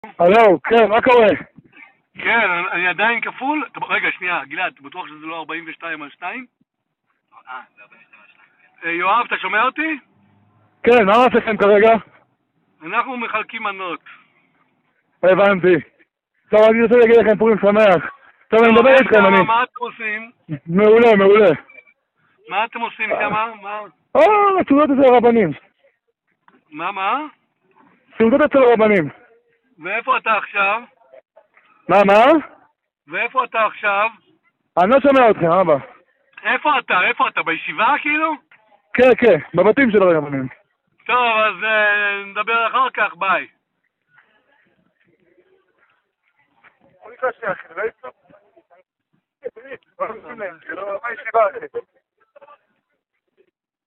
הלו, כן, מה קורה? כן, אני עדיין כפול. רגע, שנייה, גלעד, אתה בטוח שזה לא 42 על 2? זה 42 על 2. יואב, אתה שומע אותי? כן, מה עשיתם כרגע? אנחנו מחלקים מנות. הבנתי. טוב, אני רוצה להגיד לכם פורים שמח. טוב, אני טוב, מדבר איך איתכם, שמה? אני... מה אתם עושים? מעולה, מעולה. מה אתם עושים שמה? סעודות אצל הרבנים. מה? סעודות אצל הרבנים. ואיפה אתה עכשיו? מה? ואיפה אתה עכשיו? אני לא שומע אתכם, אבא. איפה אתה? בישיבה כאילו? כן, כן, בבתים של הרבנים. טוב, אז נדבר אחר כך, ביי. בוא נקרא שנייה, אחי, לא יצטרך. מה ישיבה, אחי?